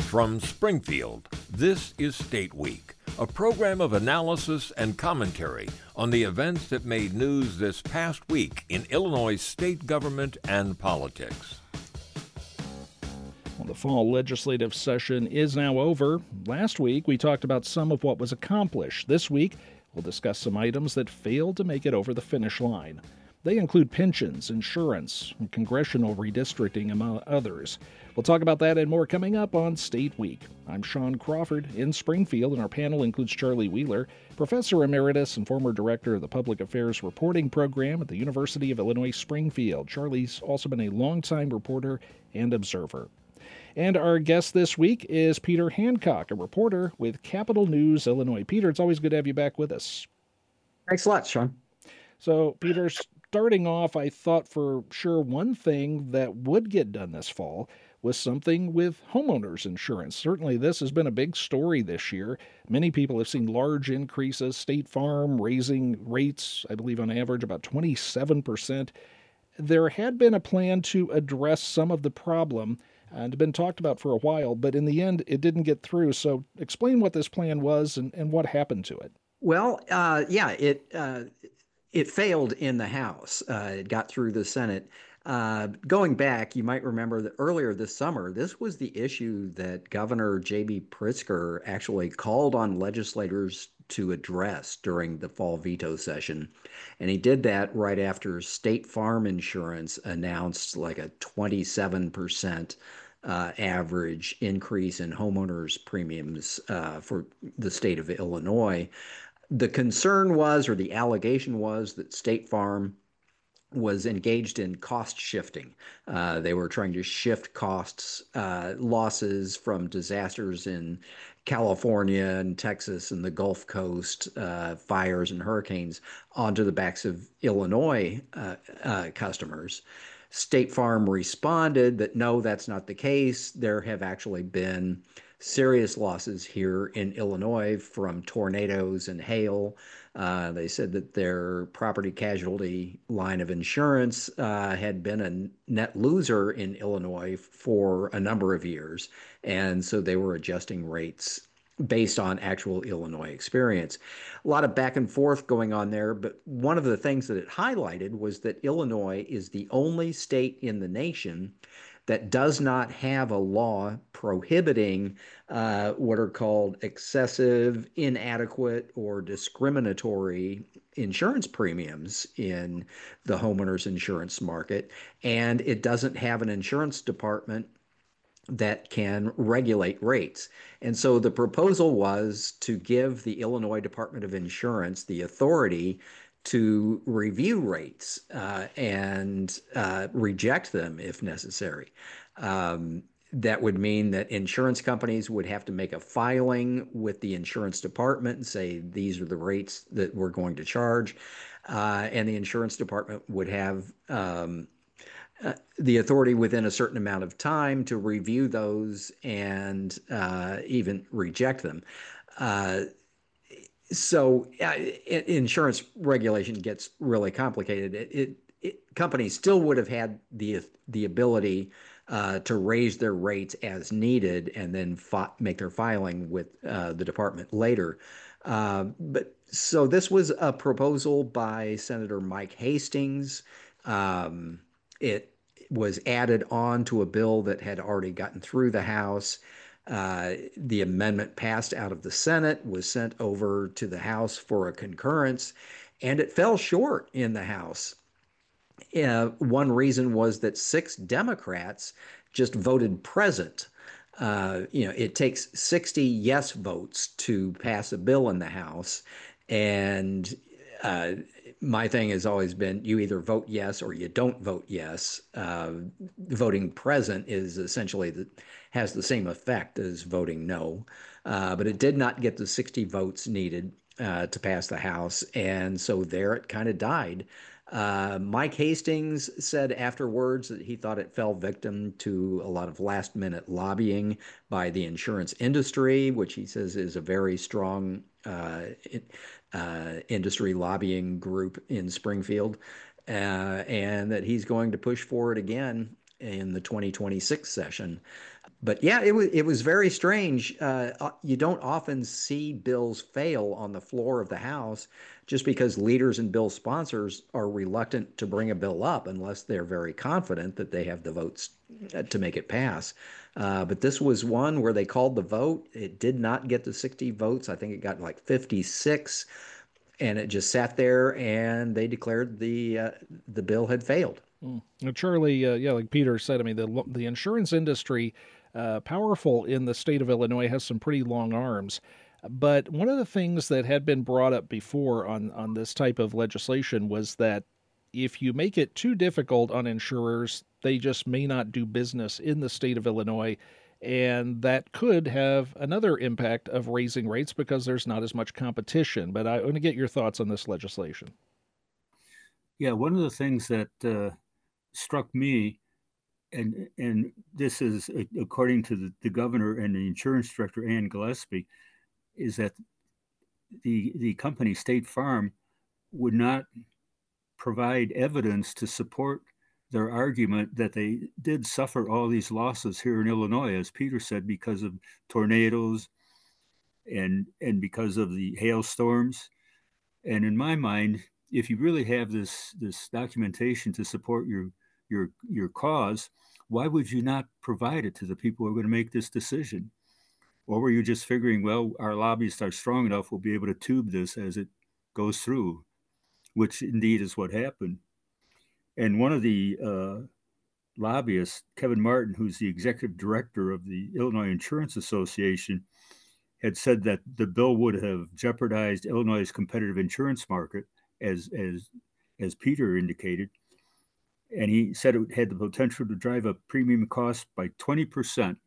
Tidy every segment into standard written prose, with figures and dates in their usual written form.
From Springfield, this is State Week, a program of analysis and commentary on the events that made news this past week in Illinois state government and politics. Well, the fall legislative session is now over. Last week, we talked about some of what was accomplished. This week, we'll discuss some items that failed to make it over the finish line. They include pensions, insurance, and congressional redistricting, among others. We'll talk about that and more coming up on State Week. I'm Sean Crawford in Springfield, and our panel includes Charlie Wheeler, Professor Emeritus and former Director of the Public Affairs Reporting Program at the University of Illinois Springfield. Charlie's also been a longtime reporter and observer. And our guest this week is Peter Hancock, a reporter with Capital News Illinois. Peter, it's always good to have you back with us. Thanks a lot, Sean. So, Peter, starting off, I thought for sure one thing that would get done this fall was something with homeowners insurance. Certainly, this has been a big story this year. Many people have seen large increases. State Farm raising rates, I believe on average, about 27%. There had been a plan to address some of the problem and been talked about for a while, but in the end, it didn't get through. So explain what this plan was and what happened to it. Well, it failed in the House. It got through the Senate. Going back, you might remember that earlier this summer, this was the issue that Governor J.B. Pritzker actually called on legislators to address during the fall veto session. And he did that right after State Farm Insurance announced like a 27% average increase in homeowners premiums for the state of Illinois. The concern was, or the allegation was, that State Farm was engaged in cost shifting. They were trying to shift costs, losses from disasters in California and Texas and the Gulf Coast, fires and hurricanes, onto the backs of Illinois customers. State Farm responded that no, that's not the case. There have actually been serious losses here in Illinois from tornadoes and hail. They said that their property casualty line of insurance had been a net loser in Illinois for a number of years. And so they were adjusting rates based on actual Illinois experience. A lot of back and forth going on there, but one of the things that it highlighted was that Illinois is the only state in the nation that does not have a law prohibiting what are called excessive, inadequate, or discriminatory insurance premiums in the homeowners insurance market. And it doesn't have an insurance department that can regulate rates. And so the proposal was to give the Illinois Department of Insurance the authority to review rates and reject them if necessary. That would mean that insurance companies would have to make a filing with the insurance department and say, these are the rates that we're going to charge. And the insurance department would have the authority within a certain amount of time to review those and even reject them. So insurance regulation gets really complicated. Companies still would have had the ability to raise their rates as needed and then make their filing with the department later. But so this was a proposal by Senator Mike Hastings. It was added on to a bill that had already gotten through the House. The amendment passed out of the Senate, was sent over to the House for a concurrence, and it fell short in the House. One reason was that 6 Democrats just voted present. It takes 60 yes votes to pass a bill in the House, and my thing has always been you either vote yes or you don't vote yes. Voting present is essentially has the same effect as voting no, but it did not get the 60 votes needed to pass the House, and so there it kind of died. Mike Hastings said afterwards that he thought it fell victim to a lot of last-minute lobbying by the insurance industry, which he says is a very strong industry lobbying group in Springfield, and that he's going to push for it again in the 2026 session. But yeah, it was very strange. You don't often see bills fail on the floor of the House just because leaders and bill sponsors are reluctant to bring a bill up unless they're very confident that they have the votes to make it pass. But this was one where they called the vote. It did not get the 60 votes. I think it got like 56, and it just sat there, and they declared the bill had failed. Now, Charlie, yeah, like Peter said, I mean, the insurance industry, powerful in the state of Illinois, has some pretty long arms. But one of the things that had been brought up before on this type of legislation was that if you make it too difficult on insurers, they just may not do business in the state of Illinois. And that could have another impact of raising rates because there's not as much competition. But I want to get your thoughts on this legislation. Yeah, one of the things that struck me, and this is according to the governor and the insurance director, Ann Gillespie, is that the company State Farm would not provide evidence to support their argument that they did suffer all these losses here in Illinois, as Peter said, because of tornadoes and because of the hailstorms. And in my mind, if you really have this documentation to support your cause, why would you not provide it to the people who are going to make this decision? Or were you just figuring, well, our lobbyists are strong enough, we'll be able to tube this as it goes through, which indeed is what happened. And one of the lobbyists, Kevin Martin, who's the executive director of the Illinois Insurance Association, had said that the bill would have jeopardized Illinois' competitive insurance market, as Peter indicated. And he said it had the potential to drive up premium costs by 20%.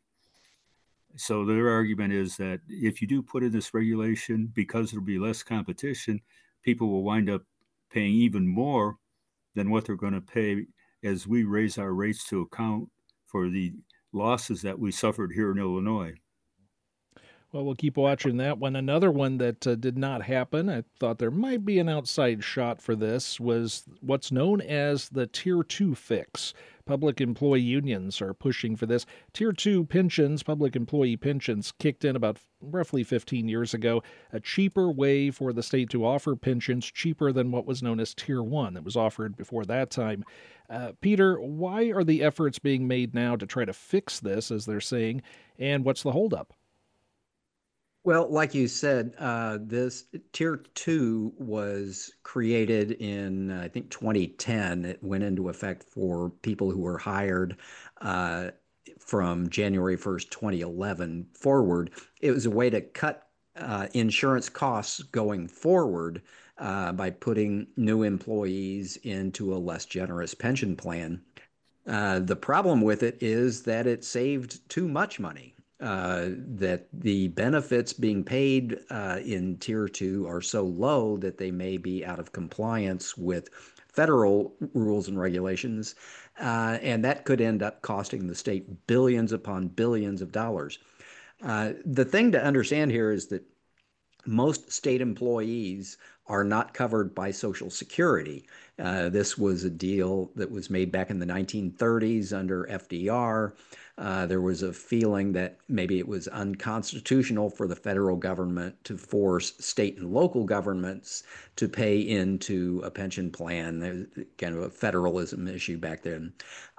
So their argument is that if you do put in this regulation, because there'll be less competition, people will wind up paying even more than what they're going to pay as we raise our rates to account for the losses that we suffered here in Illinois. Well, we'll keep watching that one. Another one that did not happen, I thought there might be an outside shot for this, was what's known as the Tier 2 fix. Public employee unions are pushing for this. Tier 2 pensions, public employee pensions, kicked in about roughly 15 years ago, a cheaper way for the state to offer pensions, cheaper than what was known as Tier 1 that was offered before that time. Peter, why are the efforts being made now to try to fix this, as they're saying, and what's the holdup? Well, like you said, this Tier 2 was created in, I think, 2010. It went into effect for people who were hired uh, from January 1st, 2011 forward. It was a way to cut insurance costs going forward by putting new employees into a less generous pension plan. The problem with it is that it saved too much money. That the benefits being paid in Tier 2 are so low that they may be out of compliance with federal rules and regulations, and that could end up costing the state billions upon billions of dollars. The thing to understand here is that most state employees are not covered by Social Security. This was a deal that was made back in the 1930s under FDR. There was a feeling that maybe it was unconstitutional for the federal government to force state and local governments to pay into a pension plan. There was kind of a federalism issue back then.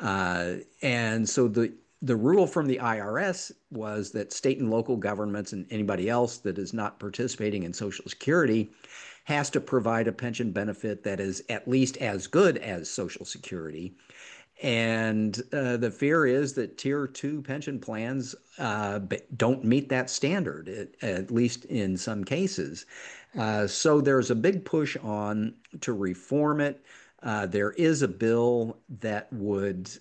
And so the rule from the IRS was that state and local governments and anybody else that is not participating in Social Security has to provide a pension benefit that is at least as good as Social Security. And the fear is that Tier 2 pension plans don't meet that standard, at least in some cases. So there's a big push on to reform it. There is a bill that would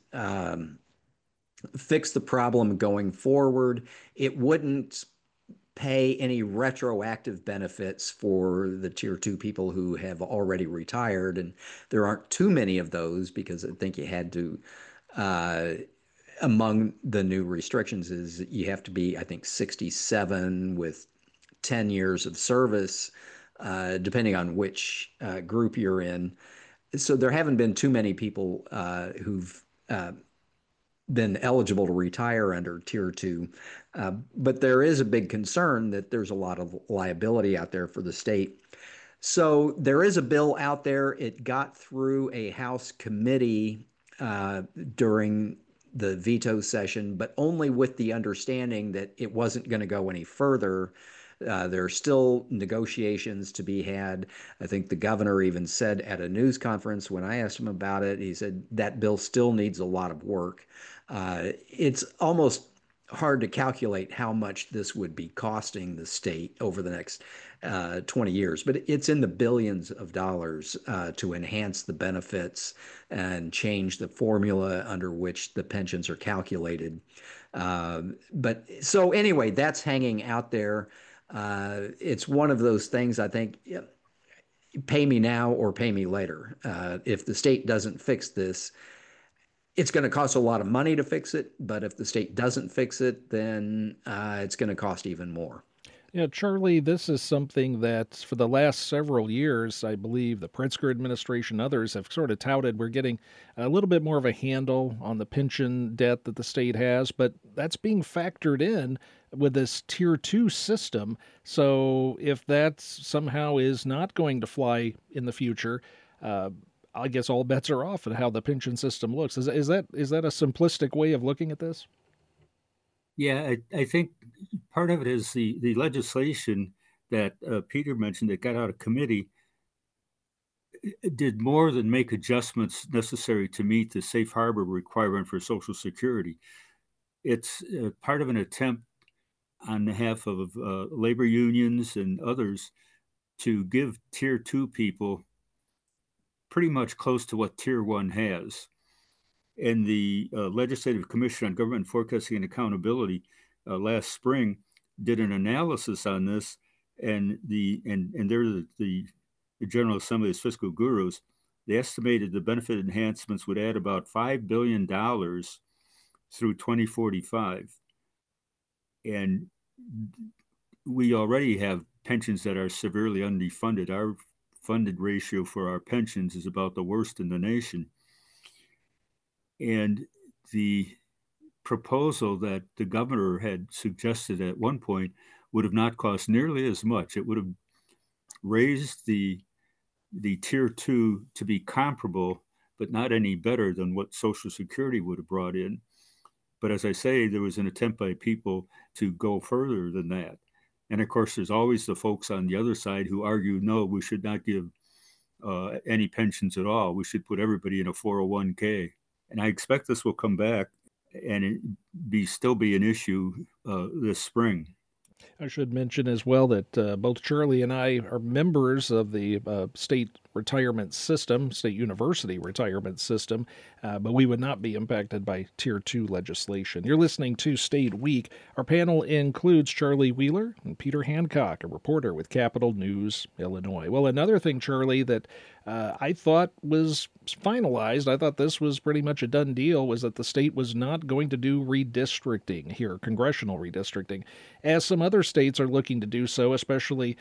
fix the problem going forward. It wouldn't pay any retroactive benefits for the Tier 2 people who have already retired. And there aren't too many of those because I think you had to, uh, among the new restrictions, is you have to be, I think, 67 with 10 years of service, depending on which group you're in. So there haven't been too many people who've been eligible to retire under Tier 2. But there is a big concern that there's a lot of liability out there for the state. So there is a bill out there. It got through a House committee during the veto session, but only with the understanding that it wasn't going to go any further. There are still negotiations to be had. I think the governor even said at a news conference when I asked him about it, he said that bill still needs a lot of work. It's almost hard to calculate how much this would be costing the state over the next 20 years, but it's in the billions of dollars to enhance the benefits and change the formula under which the pensions are calculated. But so anyway, that's hanging out there. It's one of those things I think, pay me now or pay me later. If the state doesn't fix this, it's going to cost a lot of money to fix it, but if the state doesn't fix it, then it's going to cost even more. Yeah, Charlie, this is something that for the last several years, I believe the Pritzker administration, others have sort of touted we're getting a little bit more of a handle on the pension debt that the state has, but that's being factored in with this Tier 2 system. So if that somehow is not going to fly in the future, I guess all bets are off at how the pension system looks. Is that a simplistic way of looking at this? Yeah, I think part of it is the legislation that Peter mentioned that got out of committee did more than make adjustments necessary to meet the safe harbor requirement for Social Security. It's part of an attempt on behalf of labor unions and others to give Tier 2 people pretty much close to what Tier 1 has. And the Legislative Commission on Government Forecasting and Accountability last spring did an analysis on this, and they're the General Assembly as fiscal gurus. They estimated the benefit enhancements would add about $5 billion through 2045. And we already have pensions that are severely underfunded. Our funded ratio for our pensions is about the worst in the nation. And the proposal that the governor had suggested at one point would have not cost nearly as much. It would have raised the Tier 2 to be comparable, but not any better than what Social Security would have brought in. But as I say, there was an attempt by people to go further than that. And of course, there's always the folks on the other side who argue, no, we should not give any pensions at all. We should put everybody in a 401k. And I expect this will come back and still be an issue this spring. I should mention as well that both Charlie and I are members of the state retirement system, state university retirement system, but we would not be impacted by Tier 2 legislation. You're listening to State Week. Our panel includes Charlie Wheeler and Peter Hancock, a reporter with Capital News, Illinois. Well, another thing, Charlie, that I thought was finalized, I thought this was pretty much a done deal, was that the state was not going to do redistricting here, congressional redistricting, as some other states are looking to do so, especially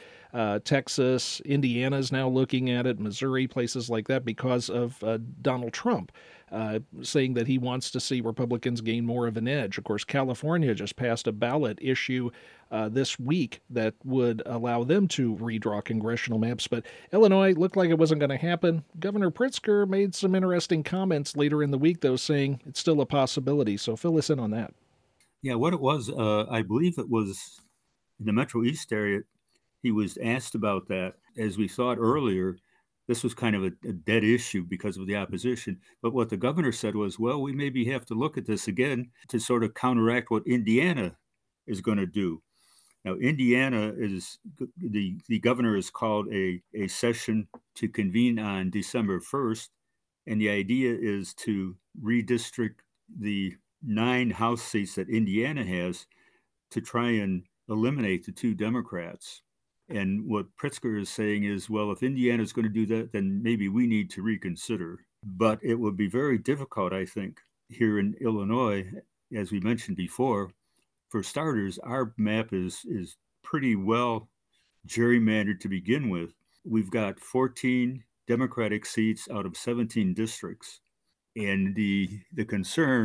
Texas. Indiana is now looking at it, Missouri, places like that, because of Donald Trump saying that he wants to see Republicans gain more of an edge. Of course, California just passed a ballot issue this week that would allow them to redraw congressional maps. But Illinois looked like it wasn't going to happen. Governor Pritzker made some interesting comments later in the week, though, saying it's still a possibility. So fill us in on that. Yeah, what it was, I believe it was in the Metro East area, he was asked about that. As we thought earlier, this was kind of a dead issue because of the opposition. But what the governor said was, well, we maybe have to look at this again to sort of counteract what Indiana is going to do. Now, Indiana is, the governor has called a session to convene on December 1st. And the idea is to redistrict the 9 House seats that Indiana has to try and eliminate the 2 Democrats. And what Pritzker is saying is, well, if Indiana is going to do that, then maybe we need to reconsider. But it would be very difficult, I think, here in Illinois, as we mentioned before. For starters, our map is pretty well gerrymandered to begin with. We've got 14 Democratic seats out of 17 districts. And the concern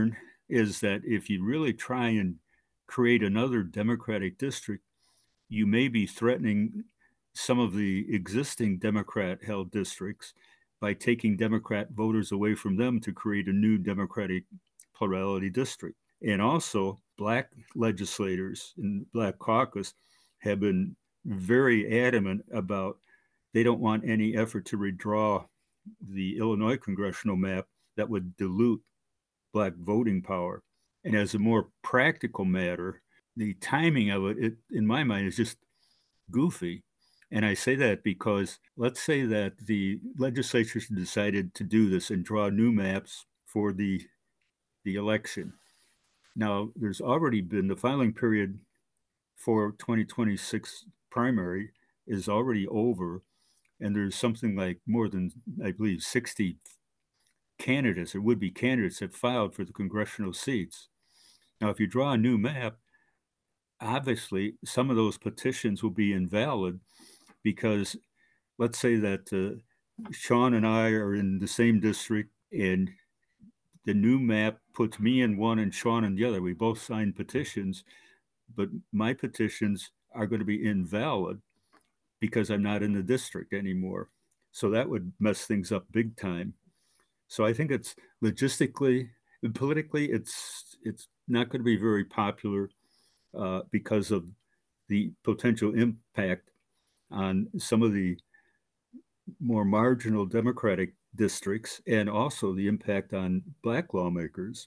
is that if you really try and create another Democratic district, you may be threatening some of the existing Democrat held districts by taking Democrat voters away from them to create a new Democratic plurality district. And also, Black legislators in Black caucus have been very adamant about they don't want any effort to redraw the Illinois congressional map that would dilute Black voting power. And as a more practical matter, the timing of it, in my mind, is just goofy. And I say that because let's say that the legislature decided to do this and draw new maps for the election. Now, there's already been the filing period for 2026 primary is already over, and there's something like more than, I believe, 60 candidates or would-be candidates have filed for the congressional seats. Now, if you draw a new map, obviously some of those petitions will be invalid because let's say that Sean and I are in the same district and the new map puts me in one and Sean in the other. We both signed petitions, but my petitions are going to be invalid because I'm not in the district anymore. So that would mess things up big time. So I think it's logistically and politically, it's not going to be very popular because of the potential impact on some of the more marginal Democratic districts and also the impact on Black lawmakers.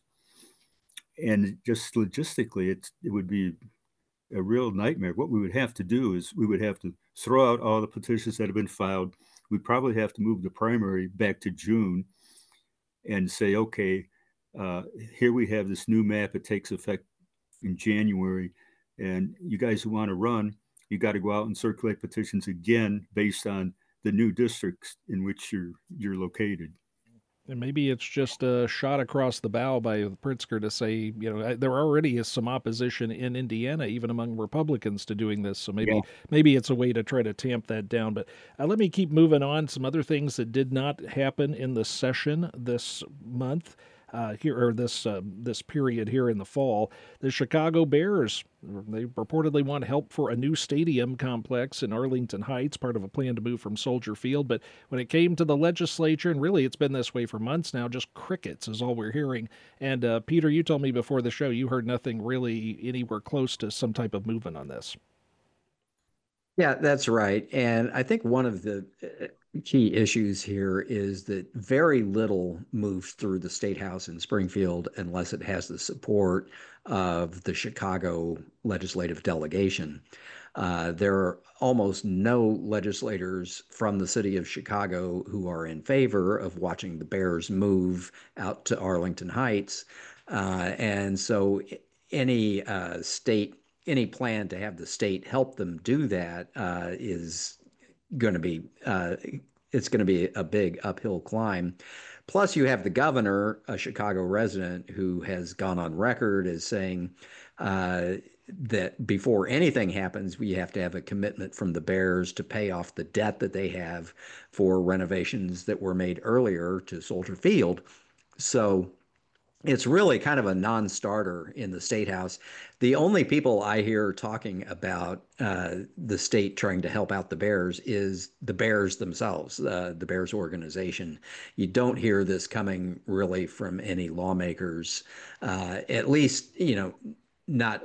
And just logistically, it would be a real nightmare. What we would have to do is we would have to throw out all the petitions that have been filed. We'd probably have to move the primary back to June and say, okay, here we have this new map. It takes effect in January. And you guys who want to run, you got to go out and circulate petitions again based on the new districts in which you're located. And maybe it's just a shot across the bow by Pritzker to say, there already is some opposition in Indiana, even among Republicans, to doing this. So maybe it's a way to try to tamp that down. But let me keep moving on. Some other things that did not happen in the session this month. This period here in the fall, the Chicago Bears, they reportedly want help for a new stadium complex in Arlington Heights, part of a plan to move from Soldier Field. But when it came to the legislature, and really it's been this way for months now, just crickets is all we're hearing. And Peter, you told me before the show you heard nothing really anywhere close to some type of movement on this. Yeah, that's right. And I think one of the key issues here is that very little moves through the State House in Springfield unless it has the support of the Chicago legislative delegation. There are almost no legislators from the city of Chicago who are in favor of watching the Bears move out to Arlington Heights. And so any any plan to have the state help them do that is going to be it's going to be a big uphill climb. Plus, you have the governor, a Chicago resident, who has gone on record as saying that before anything happens, we have to have a commitment from the Bears to pay off the debt that they have for renovations that were made earlier to Soldier Field. So it's really kind of a non-starter in the State House. The only people I hear talking about the state trying to help out the Bears is the Bears themselves, the Bears organization. You don't hear this coming really from any lawmakers, at least, not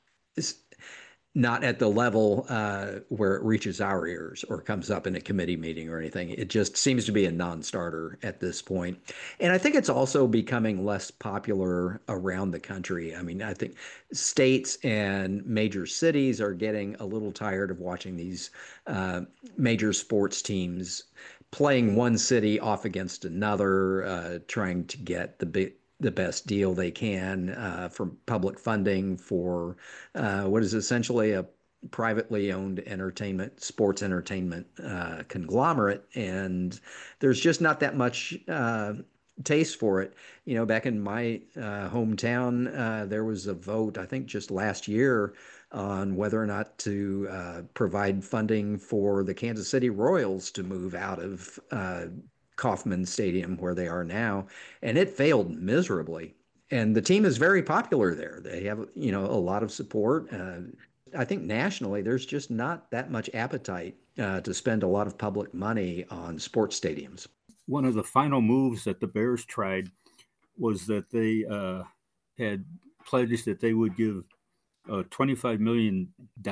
not at the level where it reaches our ears or comes up in a committee meeting or anything. It just seems to be a non-starter at this point. And I think it's also becoming less popular around the country. I mean, I think states and major cities are getting a little tired of watching these major sports teams playing one city off against another, trying to get the best deal they can for public funding for what is essentially a privately owned sports entertainment conglomerate. And there's just not that much taste for it. Back in my hometown, there was a vote, I think just last year, on whether or not to provide funding for the Kansas City Royals to move out of Kauffman Stadium, where they are now, and it failed miserably. And the team is very popular there. They have, a lot of support. I think nationally, there's just not that much appetite to spend a lot of public money on sports stadiums. One of the final moves that the Bears tried was that they had pledged that they would give $25 million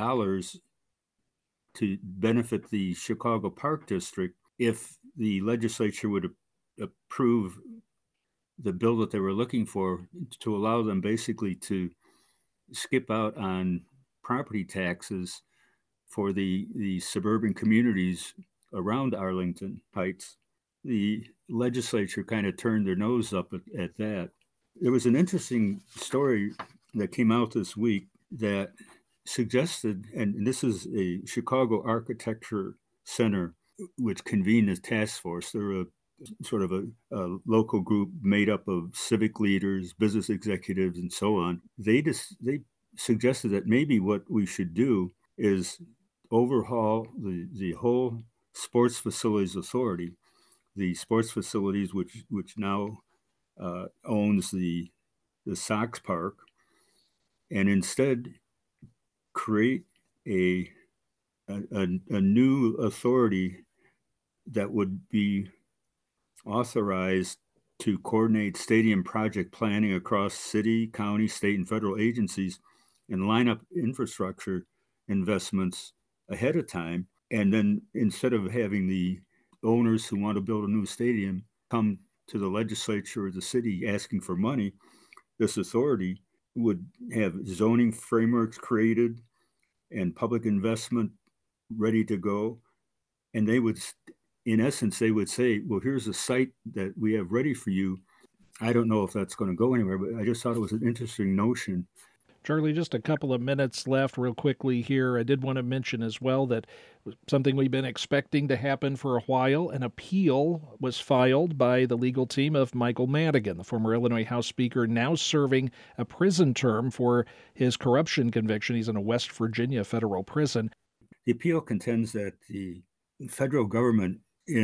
to benefit the Chicago Park District if the legislature would approve the bill that they were looking for to allow them basically to skip out on property taxes for the suburban communities around Arlington Heights. The legislature kind of turned their nose up at that. There was an interesting story that came out this week that suggested, and this is a Chicago Architecture Center, which convened a task force. They're a sort of a local group made up of civic leaders, business executives, and so on. They suggested that maybe what we should do is overhaul the whole Sports Facilities Authority, the sports facilities which now owns the Sox Park, and instead create a new authority that would be authorized to coordinate stadium project planning across city, county, state, and federal agencies and line up infrastructure investments ahead of time. And then instead of having the owners who want to build a new stadium come to the legislature or the city asking for money, this authority would have zoning frameworks created and public investment ready to go. And they would, in essence, they would say, well, here's a site that we have ready for you. I don't know if that's going to go anywhere, but I just thought it was an interesting notion. Charlie, just a couple of minutes left real quickly here. I did want to mention as well that something we've been expecting to happen for a while. An appeal was filed by the legal team of Michael Madigan, the former Illinois House Speaker, now serving a prison term for his corruption conviction. He's in a West Virginia federal prison. The appeal contends that the federal government,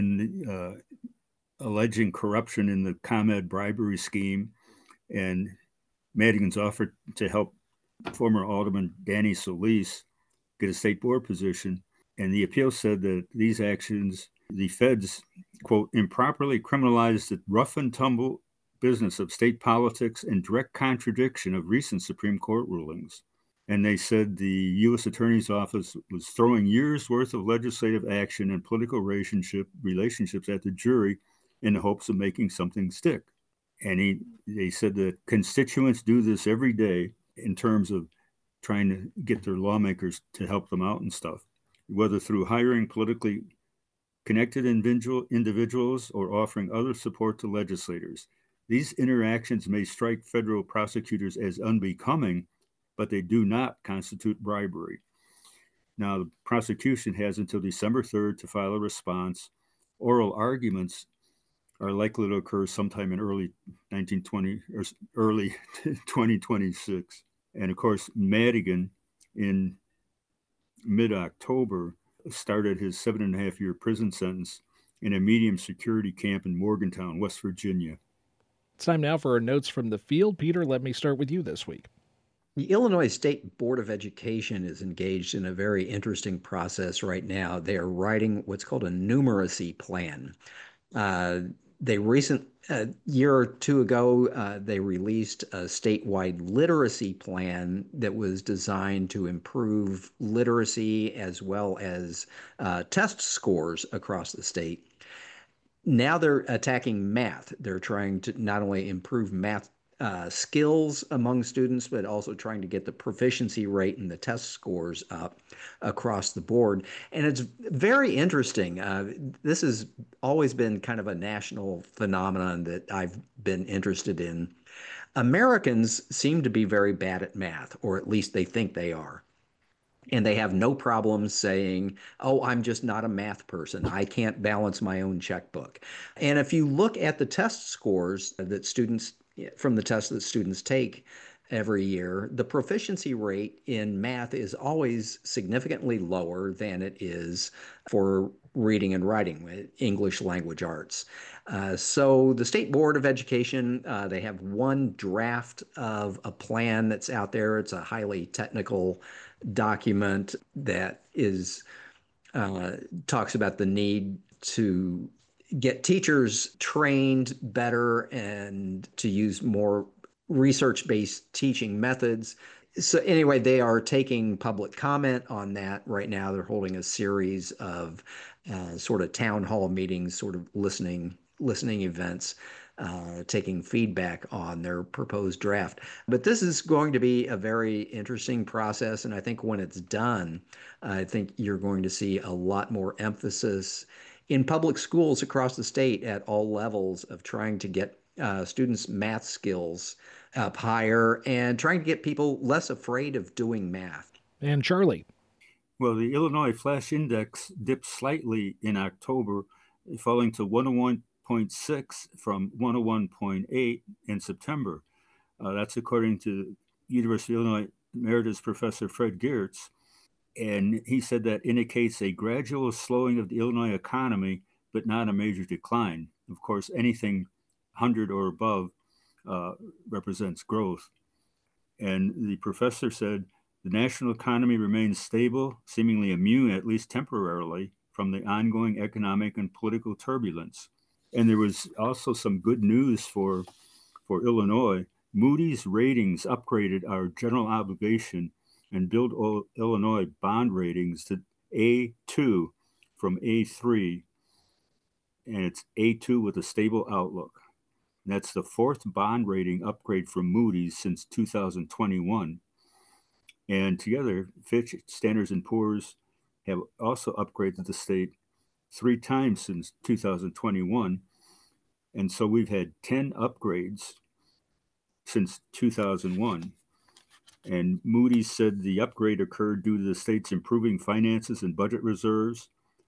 in alleging corruption in the ComEd bribery scheme, and Madigan's offered to help former Alderman Danny Solis get a state board position. And the appeal said that these actions, the feds, quote, improperly criminalized the rough and tumble business of state politics in direct contradiction of recent Supreme Court rulings. And they said the U.S. Attorney's Office was throwing years' worth of legislative action and political relationships at the jury in the hopes of making something stick. And they said that constituents do this every day in terms of trying to get their lawmakers to help them out and stuff, whether through hiring politically connected individuals or offering other support to legislators. These interactions may strike federal prosecutors as unbecoming, but they do not constitute bribery. Now, the prosecution has until December 3rd to file a response. Oral arguments are likely to occur sometime in early 2026. And of course, Madigan in mid-October started his 7.5-year prison sentence in a medium security camp in Morgantown, West Virginia. It's time now for our notes from the field. Peter, let me start with you this week. The Illinois State Board of Education is engaged in a very interesting process right now. They are writing what's called a numeracy plan. A year or two ago, they released a statewide literacy plan that was designed to improve literacy as well as test scores across the state. Now they're attacking math. They're trying to not only improve math skills among students, but also trying to get the proficiency rate and the test scores up across the board. And it's very interesting. This has always been kind of a national phenomenon that I've been interested in. Americans seem to be very bad at math, or at least they think they are. And they have no problem saying, oh, I'm just not a math person. I can't balance my own checkbook. And if you look at the test scores that students from the tests that students take, every year, the proficiency rate in math is always significantly lower than it is for reading and writing with English language arts. So the State Board of Education, they have one draft of a plan that's out there. It's a highly technical document that is talks about the need to get teachers trained better and to use more research-based teaching methods. So anyway, they are taking public comment on that right now. They're holding a series of sort of town hall meetings, sort of listening events, taking feedback on their proposed draft. But this is going to be a very interesting process, and I think when it's done, I think you're going to see a lot more emphasis in public schools across the state at all levels of trying to get students' math skills up higher and trying to get people less afraid of doing math. And Charlie. Well, the Illinois Flash Index dipped slightly in October, falling to 101.6 from 101.8 in September. That's according to University of Illinois Emeritus Professor Fred Geertz. And he said that indicates a gradual slowing of the Illinois economy, but not a major decline. Of course, anything 100 or above represents growth. And the professor said the national economy remains stable, seemingly immune, at least temporarily, from the ongoing economic and political turbulence. And there was also some good news for Illinois. Moody's Ratings upgraded our general obligation and Build Illinois bond ratings to A2 from A3, and it's A2 with a stable outlook. And that's the fourth bond rating upgrade from Moody's since 2021. And together, Fitch, Standard & Poor's have also upgraded the state 3 times since 2021. And so we've had 10 upgrades since 2001. And Moody's said the upgrade occurred due to the state's improving finances and budget reserves.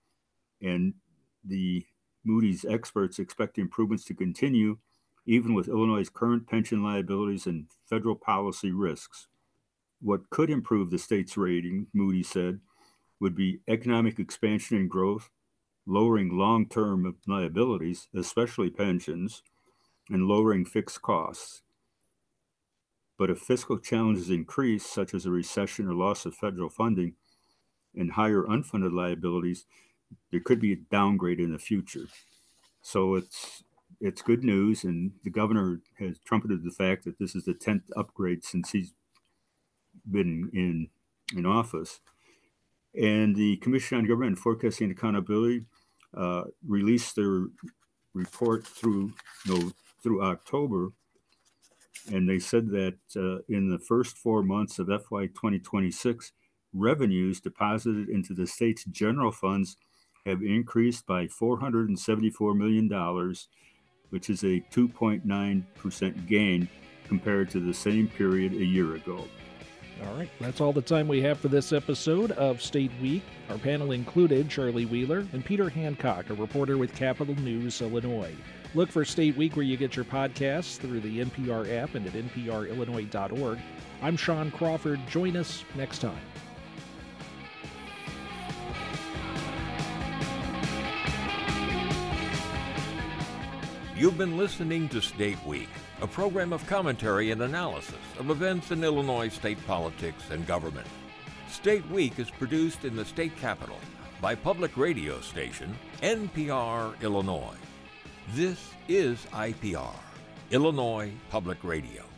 And the Moody's experts expect improvements to continue, even with Illinois' current pension liabilities and federal policy risks. What could improve the state's rating, Moody's said, would be economic expansion and growth, lowering long-term liabilities, especially pensions, and lowering fixed costs. But if fiscal challenges increase, such as a recession or loss of federal funding, and higher unfunded liabilities, there could be a downgrade in the future. So it's good news, and the governor has trumpeted the fact that this is the 10th upgrade since he's been in office. And the Commission on Government Forecasting and Accountability released their report through October. And they said that in the first 4 months of FY 2026, revenues deposited into the state's general funds have increased by $474 million, which is a 2.9% gain compared to the same period a year ago. All right, that's all the time we have for this episode of State Week. Our panel included Charlie Wheeler and Peter Hancock, a reporter with Capital News, Illinois. Look for State Week where you get your podcasts through the NPR app and at nprillinois.org. I'm Sean Crawford. Join us next time. You've been listening to State Week, a program of commentary and analysis of events in Illinois state politics and government. State Week is produced in the state capital by public radio station NPR Illinois. This is IPR, Illinois Public Radio.